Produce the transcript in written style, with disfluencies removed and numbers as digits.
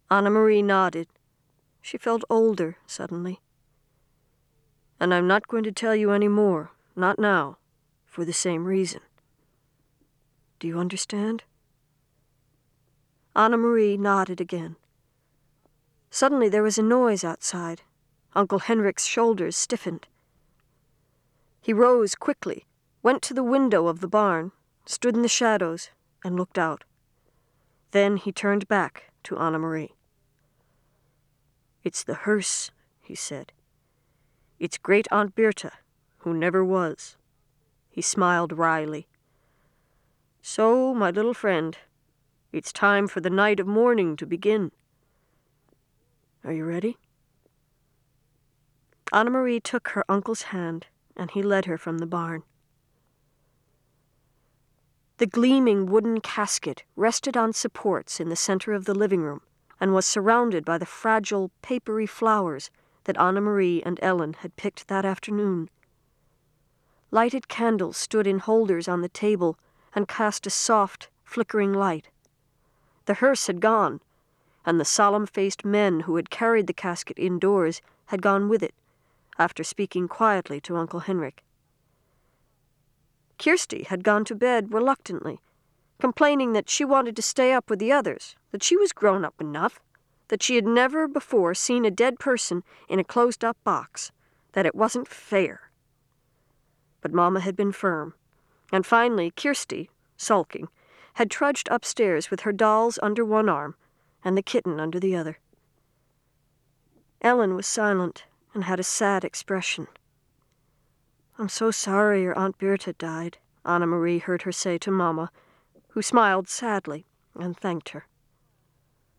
Anna-Marie nodded. She felt older suddenly. And I'm not going to tell you any more, not now, for the same reason. Do you understand? Anna-Marie nodded again. Suddenly there was a noise outside. Uncle Henrik's shoulders stiffened. He rose quickly, went to the window of the barn, stood in the shadows, and looked out. Then he turned back to Anna-Marie. "It's the hearse," he said. "It's Great-Aunt Bertha, who never was." He smiled wryly. "So, my little friend, it's time for the night of mourning to begin. Are you ready?" Anna-Marie took her uncle's hand, and he led her from the barn. The gleaming wooden casket rested on supports in the center of the living room and was surrounded by the fragile, papery flowers that Anna-Marie and Ellen had picked that afternoon. Lighted candles stood in holders on the table and cast a soft, flickering light. The hearse had gone, and the solemn-faced men who had carried the casket indoors had gone with it, after speaking quietly to Uncle Henrik. Kirsty had gone to bed reluctantly, complaining that she wanted to stay up with the others, that she was grown up enough, that she had never before seen a dead person in a closed-up box, that it wasn't fair. But Mama had been firm, and finally Kirsty, sulking, had trudged upstairs with her dolls under one arm and the kitten under the other. Ellen was silent and had a sad expression. "I'm so sorry your Aunt Bertha died," Anna-Marie heard her say to Mama, who smiled sadly and thanked her.